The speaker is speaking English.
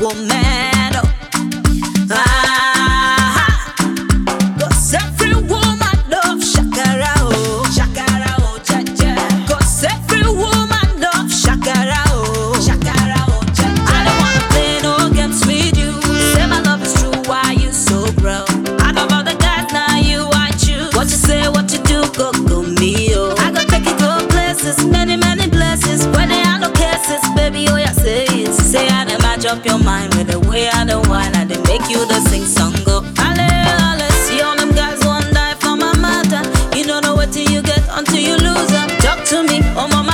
woman. Ah, 'cause every woman love shakara, oh, shakara, oh, ja, ja. 'Cause every woman love shakara, oh, shakara, oh, ja, ja. I don't wanna play no games with you. Say my love is true, why you so proud? Out of all the guys, now you I choose. What you say, what you do, go me, oh. I go take you to places, many, many places where there are no cases, baby, oh yeah, say it. Say I never match up your mind with the way I don't whine, I they make you the sing song go. Ale, ale, see all them guys won't die for my matter. You don't know what till you get until you lose them. Talk to me, oh mama.